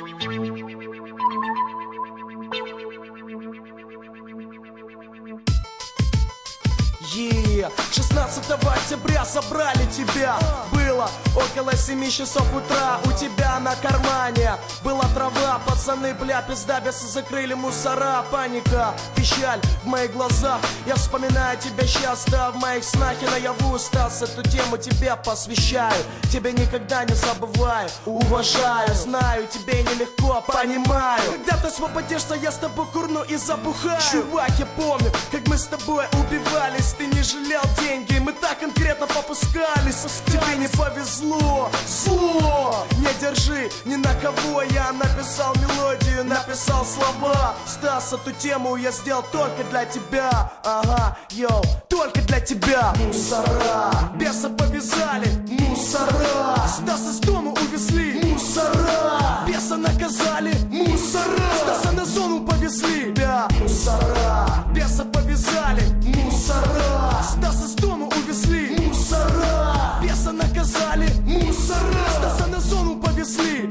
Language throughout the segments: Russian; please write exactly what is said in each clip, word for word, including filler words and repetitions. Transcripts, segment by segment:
Yeah. шестнадцатого октября собрали тебя. Было около семи часов утра. У тебя на кармане была трава. Пацаны, бля, пизда, бесы закрыли мусора. Паника, печаль в моих глазах. Я вспоминаю тебя часто в моих снах и наяву. Стас, эту тему тебе посвящаю. Тебя никогда не забываю. Уважаю, знаю, тебе нелегко, понимаю. Когда ты освободишься, я с тобой курну и забухаю. Чувак, я помню, как мы с тобой убивались. Ты не жалел деньги, мы так конкретно попускались. Тебе не повезло, зло. Не держи ни на кого. Я написал мелодию, написал слова. Стас, эту тему я сделал только для тебя. Ага, йоу, только для тебя. Мусора, беса повязали. Мусора, Стаса с дома увезли. Мусора, беса наказали. Мусора, Стаса на зону повезли. Да, мусора, беса повязали. Мусора, Стаса с дома увезли. Мусора, беса наказали. Мусора, Стаса на зону повезли.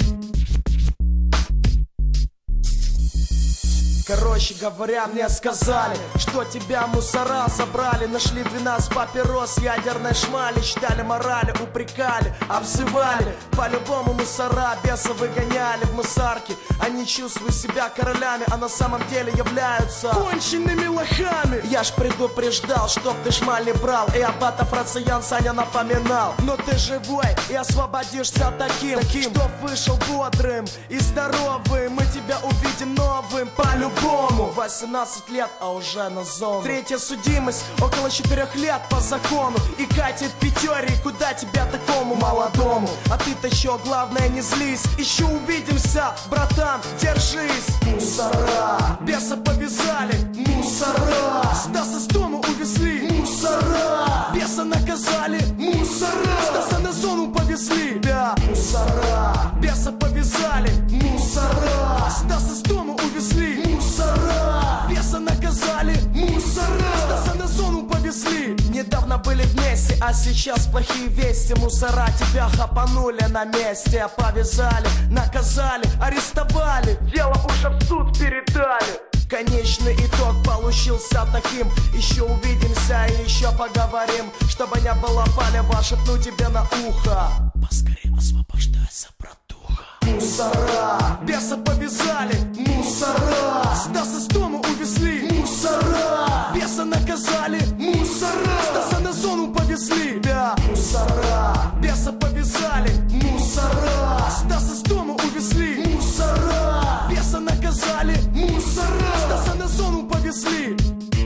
Короче говоря, мне сказали, что тебя мусора забрали. Нашли двенадцать папирос, ядерной шмали. Читали морали, упрекали, обзывали. По-любому мусора беса выгоняли в мусарки. Они чувствуют себя королями, а на самом деле являются конченными лохами. Я ж предупреждал, чтоб ты шмаль не брал. И об этом Фрациян Саня напоминал. Но ты живой и освободишься таким, таким, что вышел бодрым и здоровым. Мы тебя увидим новым по-любому. восемнадцать лет, а уже на зону. Третья судимость, около четырех лет по закону. И катит пятерей, куда тебя такому молодому? А ты-то чё, главное не злись. Еще увидимся, братан, держись. Мусора, беса повязали. Мусора, Стаса с дома увезли. Мусора, беса наказали. Мусора, Стаса на зону повезли. Да, мусора, беса повязали. Мусора, Стаса с дома увезли. Мусора, беса наказали. Мусора, Стаса на зону повезли. Недавно были вместе, а сейчас плохие вести. Мусора тебя хапанули на месте. Повязали, наказали, арестовали. Дело уже в суд передали. Конечный итог получился таким. Еще увидимся и еще поговорим. Чтобы не было палева, шепну тебе на ухо. Поскорее освобождайся, братуха. Мусора, беса повязали. Мусора, Стаса с дома увезли. Мусора, беса наказали. Мусора, Стаса на зону повезли. Да, мусора, беса повязали. Мусора, Стаса с дома увезли. Мусора, беса наказали. Мусора, Стаса на зону повезли.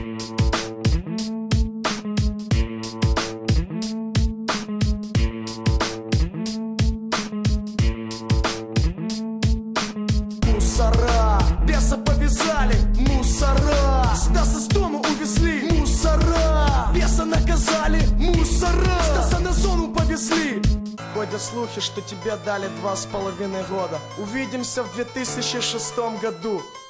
Мусора, беса повязали. Мусора, Стаса с дома увезли. Мусора, беса наказали. Мусора, Стаса на зону повезли. Ходят слухи, что тебе дали два с половиной года. Увидимся в две тысячи шестом году.